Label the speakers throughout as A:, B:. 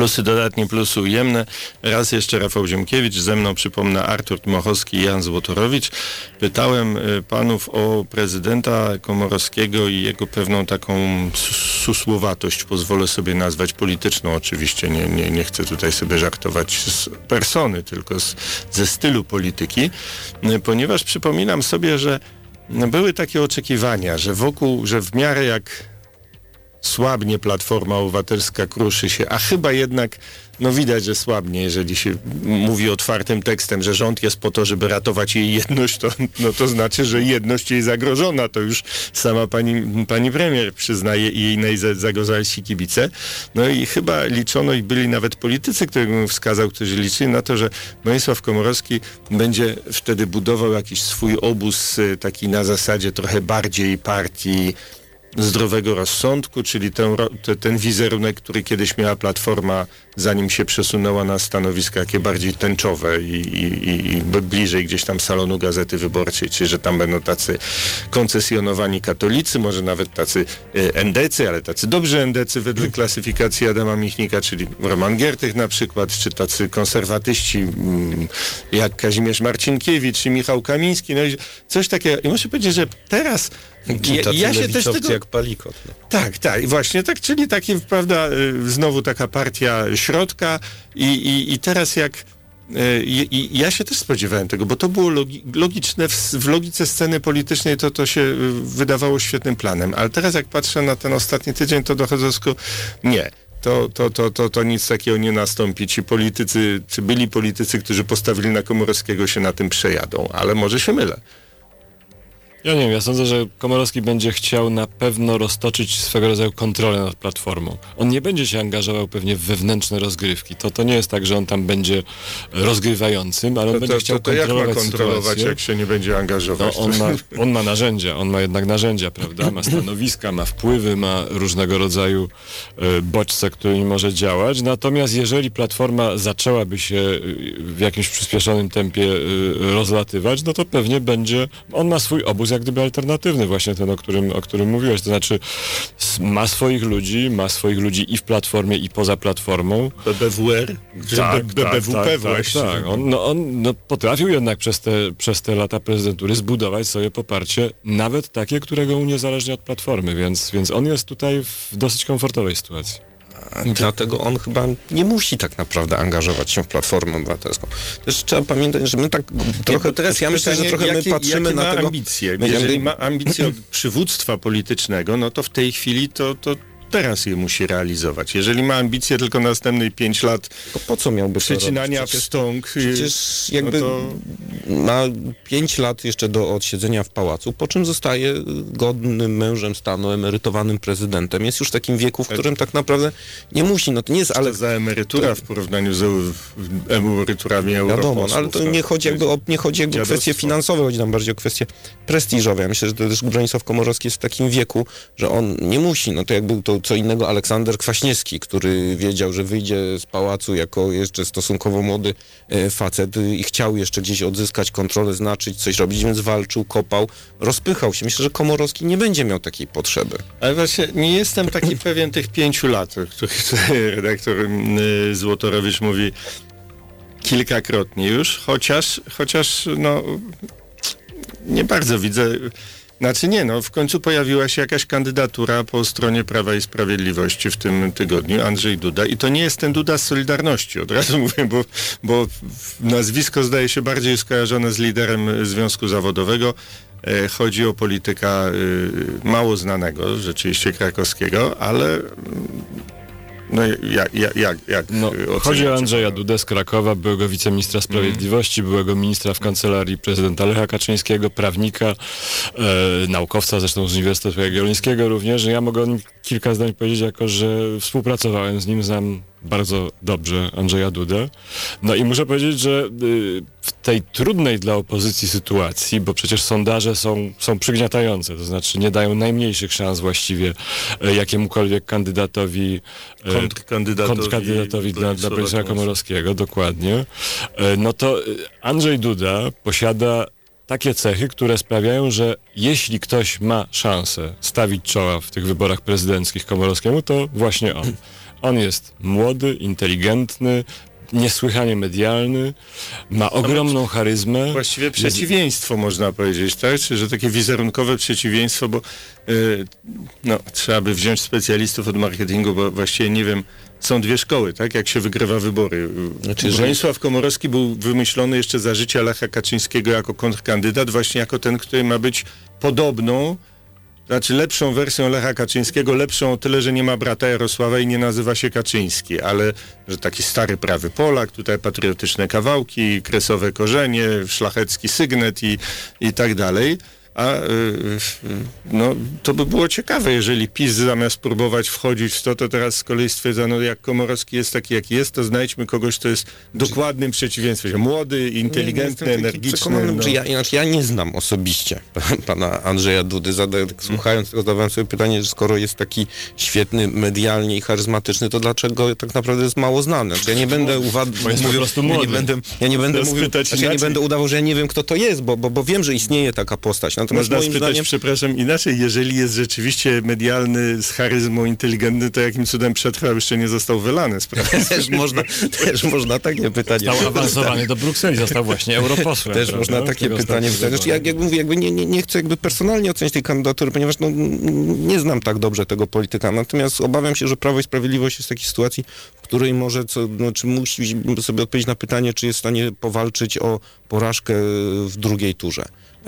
A: Plusy dodatnie, plusy ujemne. Raz jeszcze Rafał Ziemkiewicz, ze mną przypomnę Artur Dmochowski i Jan Złotorowicz. Pytałem panów o prezydenta Komorowskiego i jego pewną taką susłowatość, pozwolę sobie nazwać polityczną oczywiście, nie chcę tutaj sobie żartować z persony, tylko ze stylu polityki, ponieważ przypominam sobie, że były takie oczekiwania, że w miarę jak słabnie Platforma Obywatelska, kruszy się, a chyba jednak widać, że słabnie, jeżeli się mówi otwartym tekstem, że rząd jest po to, żeby ratować jej jedność, to znaczy, że jedność jej zagrożona. To już sama pani premier przyznaje i jej zagorzalsi kibice. No i chyba liczono i byli nawet politycy, których bym wskazał, którzy liczyli na to, że Bronisław Komorowski będzie wtedy budował jakiś swój obóz taki na zasadzie trochę bardziej partii zdrowego rozsądku, czyli ten wizerunek, który kiedyś miała Platforma, zanim się przesunęła na stanowiska jakie bardziej tęczowe i bliżej gdzieś tam salonu Gazety Wyborczej, czyli że tam będą tacy koncesjonowani katolicy, może nawet tacy endecy, ale tacy dobrzy endecy wedle klasyfikacji Adama Michnika, czyli Roman Giertych na przykład, czy tacy konserwatyści jak Kazimierz Marcinkiewicz, czy Michał Kamiński, no i coś takiego. I muszę powiedzieć, że teraz
B: ja się też tego... jak Palikot. No.
A: Tak, właśnie tak, czyli taki, prawda, znowu taka partia środka i teraz jak ja się też spodziewałem tego, bo to było logiczne w logice sceny politycznej, to się wydawało świetnym planem, ale teraz jak patrzę na ten ostatni tydzień, to dochodzę do wniosku, nie. To nic takiego nie nastąpi. Ci politycy, czy byli politycy, którzy postawili na Komorowskiego, się na tym przejadą, ale może się mylę.
C: Ja nie wiem, ja sądzę, że Komorowski będzie chciał na pewno roztoczyć swego rodzaju kontrolę nad Platformą. On nie będzie się angażował pewnie w wewnętrzne rozgrywki. To nie jest tak, że on tam będzie rozgrywającym, ale on będzie chciał kontrolować
A: jak ma kontrolować,
C: sytuację.
A: Jak się nie będzie angażować?
C: No, on ma narzędzia, on ma jednak narzędzia, prawda? Ma stanowiska, ma wpływy, ma różnego rodzaju bodźce, którymi może działać. Natomiast jeżeli Platforma zaczęłaby się w jakimś przyspieszonym tempie rozlatywać, no to pewnie on ma swój obóz jak gdyby alternatywny, właśnie ten, o którym mówiłeś. To znaczy ma swoich ludzi i w Platformie, i poza Platformą.
A: BBWR? BBWP właśnie.
C: Tak. On potrafił jednak przez te lata prezydentury zbudować sobie poparcie, nawet takie, którego uniezależnia od Platformy, więc on jest tutaj w dosyć komfortowej sytuacji.
B: Dlatego on chyba nie musi tak naprawdę angażować się w Platformę Obywatelską. Też trzeba pamiętać, że my tak trochę teraz, ja myślę, że trochę my patrzymy na tego...
A: ambicje. Jeżeli ma ambicje od przywództwa politycznego, no to w tej chwili to teraz je musi realizować. Jeżeli ma ambicje tylko następnych 5 lat
B: to po co miałby
A: przecinania wstąg?
B: Przecież jakby ma 5 lat jeszcze do odsiedzenia w pałacu, po czym zostaje godnym mężem stanu, emerytowanym prezydentem. Jest już w takim wieku, w którym tak naprawdę nie musi. No to nie jest, ale
A: za emerytura w porównaniu z emeryturami europosłów.
B: Wiadomo, ale to nie chodzi jakby o kwestie finansowe, chodzi nam bardziej o kwestie prestiżowe. Ja myślę, że to też Bronisław Komorowski jest w takim wieku, że on nie musi. No to jakby to co innego Aleksander Kwaśniewski, który wiedział, że wyjdzie z pałacu jako jeszcze stosunkowo młody facet i chciał jeszcze gdzieś odzyskać kontrolę, znaczyć, coś robić, więc walczył, kopał, rozpychał się. Myślę, że Komorowski nie będzie miał takiej potrzeby.
A: Ale właśnie nie jestem taki pewien tych 5 lat, o których redaktor Złotorowicz mówi kilkakrotnie już, chociaż nie bardzo widzę. Znaczy nie, w końcu pojawiła się jakaś kandydatura po stronie Prawa i Sprawiedliwości w tym tygodniu, Andrzej Duda, i to nie jest ten Duda z Solidarności, od razu mówię, bo nazwisko zdaje się bardziej skojarzone z liderem Związku Zawodowego. Chodzi o polityka mało znanego, rzeczywiście krakowskiego, ale
C: chodzi o Andrzeja Dudę z Krakowa, byłego wiceministra sprawiedliwości, byłego ministra w kancelarii prezydenta Lecha Kaczyńskiego, prawnika, naukowca zresztą z Uniwersytetu Jagiellońskiego również. Ja mogę o nim kilka zdań powiedzieć, jako że współpracowałem z nim, znam bardzo dobrze Andrzeja Dudę. No i muszę powiedzieć, że w tej trudnej dla opozycji sytuacji, bo przecież sondaże są przygniatające, to znaczy nie dają najmniejszych szans właściwie jakiemukolwiek kandydatowi, kontrkandydatowi dla Bronisława Komorowskiego, dokładnie. No to Andrzej Duda posiada takie cechy, które sprawiają, że jeśli ktoś ma szansę stawić czoła w tych wyborach prezydenckich Komorowskiemu, to właśnie on. On jest młody, inteligentny, niesłychanie medialny, ma ogromną charyzmę.
A: Właściwie przeciwieństwo można powiedzieć, tak? Że takie wizerunkowe przeciwieństwo, bo trzeba by wziąć specjalistów od marketingu, bo właściwie nie wiem, są dwie szkoły, tak? Jak się wygrywa wybory. Bronisław Komorowski był wymyślony jeszcze za życia Lecha Kaczyńskiego jako kontrkandydat, właśnie jako ten, który ma być podobną, znaczy lepszą wersją Lecha Kaczyńskiego, lepszą o tyle, że nie ma brata Jarosława i nie nazywa się Kaczyński, ale że taki stary prawy Polak, tutaj patriotyczne kawałki, kresowe korzenie, szlachecki sygnet i tak dalej. A to by było ciekawe, jeżeli PiS zamiast próbować wchodzić w to teraz z kolei stwierdza, jak Komorowski jest taki, jaki jest, to znajdźmy kogoś, kto jest dokładnym przeciwieństwem. Młody, inteligentny, energiczny.
B: Ja nie znam osobiście pana Andrzeja Dudy. Słuchając tego, zadawałem sobie pytanie, że skoro jest taki świetny medialnie i charyzmatyczny, to dlaczego tak naprawdę jest mało znany? Ja nie będę ja nie będę udawał, że ja nie wiem, kto to jest, bo wiem, że istnieje taka postać. Natomiast
A: można spytać, przepraszam, inaczej, jeżeli jest rzeczywiście medialny, z charyzmą, inteligentny, to jakim cudem przetrwał, jeszcze nie został wylany?
B: Też można takie pytanie.
C: Został awansowany do Brukseli, został właśnie europosłem.
B: Też można takie pytanie pytać. Nie chcę personalnie ocenić tej kandydatury, ponieważ nie znam tak dobrze tego polityka. Natomiast obawiam się, że Prawo i Sprawiedliwość jest w takiej sytuacji, w której może, czy musi sobie odpowiedzieć na pytanie, czy jest w stanie powalczyć o porażkę w drugiej turze.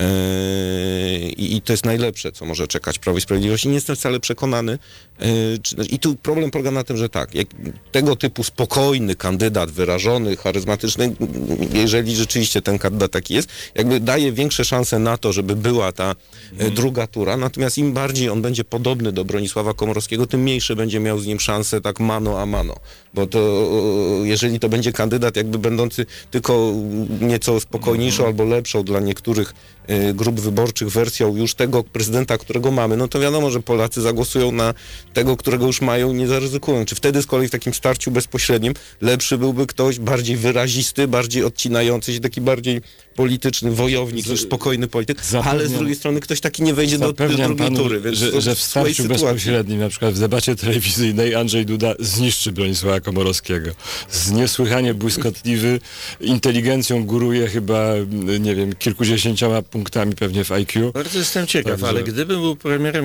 B: I to jest najlepsze, co może czekać Prawo i Sprawiedliwość. I nie jestem wcale przekonany. I tu problem polega na tym, że tak, jak tego typu spokojny kandydat, wyrażony, charyzmatyczny, jeżeli rzeczywiście ten kandydat taki jest, jakby daje większe szanse na to, żeby była ta druga tura. Natomiast im bardziej on będzie podobny do Bronisława Komorowskiego, tym mniejsze będzie miał z nim szanse tak mano a mano. Bo to, jeżeli to będzie kandydat jakby będący tylko nieco spokojniejszą albo lepszą dla niektórych grup wyborczych wersją już tego prezydenta, którego mamy, no to wiadomo, że Polacy zagłosują na tego, którego już mają i nie zaryzykują. Czy wtedy z kolei w takim starciu bezpośrednim lepszy byłby ktoś bardziej wyrazisty, bardziej odcinający się, taki bardziej polityczny wojownik niż spokojny polityk, ale z drugiej strony ktoś taki nie wejdzie do drugiej tury. Więc
C: że w starciu bezpośrednim, na przykład w debacie telewizyjnej Andrzej Duda zniszczy Bronisława Komorowskiego. Niesłychanie błyskotliwy, inteligencją góruje chyba, nie wiem, kilkudziesięcioma punktami pewnie w IQ.
A: Bardzo jestem ciekaw, ale gdybym był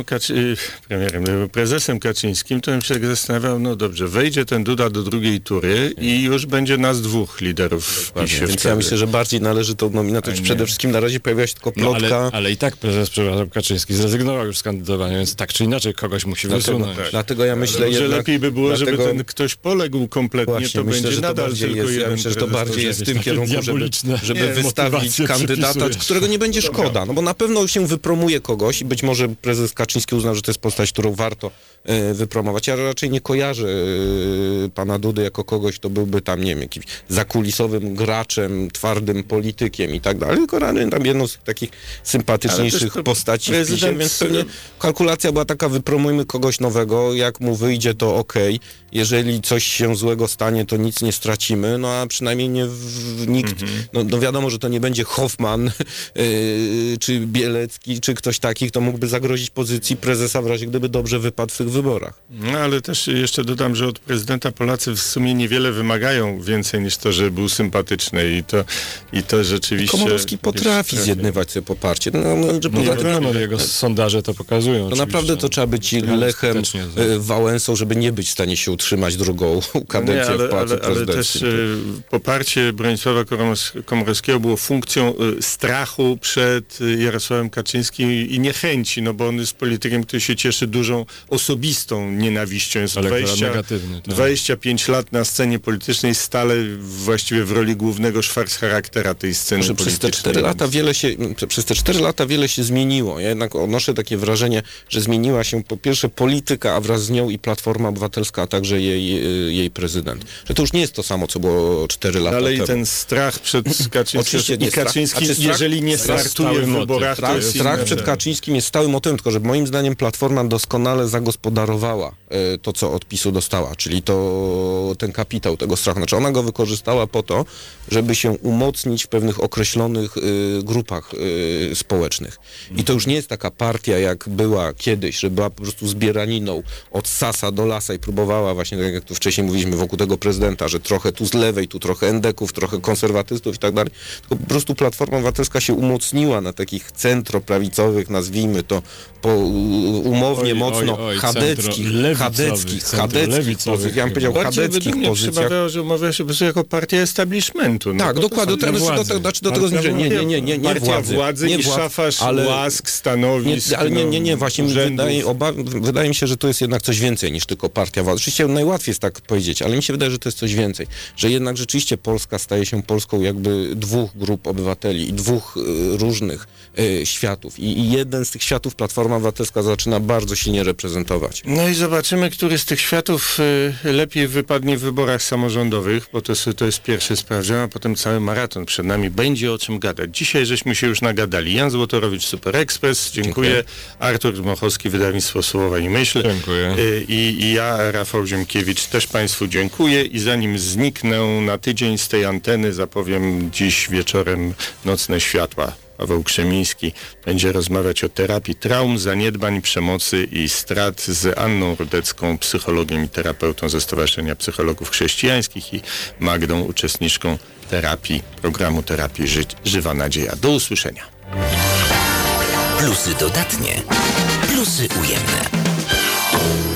A: prezesem Kaczyńskim, to bym się zastanawiał, no dobrze, wejdzie ten Duda do drugiej tury i już będzie nas dwóch liderów w PiS-ie.
B: Więc ja myślę, że bardziej należy to nominatować. Przede wszystkim na razie pojawia się tylko plotka.
C: Ale i tak prezes Kaczyński zrezygnował już z kandydowania, więc tak czy inaczej kogoś musi wysunąć.
B: Dlatego ja myślę,
A: że lepiej by było, żeby ten ktoś poległ kompletnie,
B: właśnie,
A: to
B: myślę,
A: będzie
B: że
A: nadal
B: to
A: tylko jeden.
B: Ja myślę, że to bardziej jest w tym kierunku, żeby wystawić kandydata, którego nie będzie szkoda. No bo na pewno się wypromuje kogoś i być może prezes Kaczyński uzna, że to jest postać, którą warto wypromować. Ja raczej nie kojarzę pana Dudy jako kogoś, kto byłby tam, nie wiem, jakimś zakulisowym graczem, twardym politykiem i tak dalej, tylko tam jedną z takich sympatyczniejszych postaci w PiS-ie, więc pewnie kalkulacja była taka, wypromujmy kogoś nowego, jak mu wyjdzie, to okej. Jeżeli coś się złego stanie, to nic nie stracimy, no a przynajmniej nikt, no wiadomo, że to nie będzie Hoffman, czy Bielecki, czy ktoś taki, kto mógłby zagrozić pozycji prezesa w razie, gdyby dobrze wypadł w tych wyborach.
A: No ale też jeszcze dodam, że od prezydenta Polacy w sumie niewiele wymagają więcej niż to, że był sympatyczny i to rzeczywiście...
B: Komorowski potrafi zjednywać sobie poparcie.
C: Jego sondaże to pokazują.
B: To naprawdę to trzeba być Lechem Wałęsą, żeby nie być w stanie się utrzymać drugą kadencję w Pałacu
A: ale też poparcie Bronisława Komorowskiego było funkcją strachu przed Jarosławem Kaczyńskim i niechęci, no bo on jest politykiem, który się cieszy dużą osobistą nienawiścią. Jest 25 lat na scenie politycznej, stale właściwie w roli głównego szwarccharaktera tej sceny politycznej.
B: Przez te 4 lata wiele się zmieniło. Ja jednak odnoszę takie wrażenie, że zmieniła się po pierwsze polityka, a wraz z nią i Platforma Obywatelska, a także jej prezydent. Że to już nie jest to samo, co było 4 lata temu.
A: Ale i ten strach przed Kaczyńskim, jeżeli nie startuje w wyborach,
B: strach przed Kaczyńskim jest stałym motywem, tylko że moim zdaniem Platforma doskonale zagospodarowała to, co od PiS-u dostała, czyli ten kapitał tego strachu. Znaczy ona go wykorzystała po to, żeby się umocnić w pewnych określonych grupach społecznych. I to już nie jest taka partia, jak była kiedyś, że była po prostu zbieraniną od sasa do lasa i próbowała właśnie, tak jak tu wcześniej mówiliśmy, wokół tego prezydenta, że trochę tu z lewej, tu trochę endeków, trochę konserwatystów i tak dalej. Tylko po prostu Platforma Obywatelska się umocniła na takich centroprawicowych, nazwijmy to umownie mocno chadeckich pozycjach. Ja bym powiedział chadeckich pozycjach.
A: Przybawiało, że umawia się po prostu jako partia establishmentu. No,
B: tak, dokładnie. Do tego zmierzę. Nie
A: władzy i szafarz łask, stanowisk.
B: Nie, właśnie wydaje mi się, że to jest jednak coś więcej niż tylko partia władzy. Oczywiście najłatwiej jest tak powiedzieć, ale mi się wydaje, że to jest coś więcej. Że jednak rzeczywiście Polska staje się Polską jakby dwóch grup obywateli i dwóch różnych światów. I jeden z tych światów Platforma Obywatelska zaczyna bardzo silnie reprezentować.
A: No i zobaczymy, który z tych światów lepiej wypadnie w wyborach samorządowych, bo to jest pierwszy sprawdzian, a potem cały maraton przed nami. Będzie o czym gadać. Dzisiaj żeśmy się już nagadali. Jan Złotorowicz, Super Express. Dziękuję. Artur Dmochowski, Wydawnictwo Słowa i Myśl.
C: Dziękuję.
A: I ja, Rafał Ziemkiewicz, też Państwu dziękuję i zanim zniknę na tydzień z tej anteny, zapowiem dziś wieczorem Nocne Światła. Paweł Krzemiński będzie rozmawiać o terapii traum, zaniedbań, przemocy i strat z Anną Rudecką, psychologiem i terapeutą ze Stowarzyszenia Psychologów Chrześcijańskich i Magdą, uczestniczką programu terapii Żywa Nadzieja. Do usłyszenia.
D: Plusy dodatnie, plusy ujemne.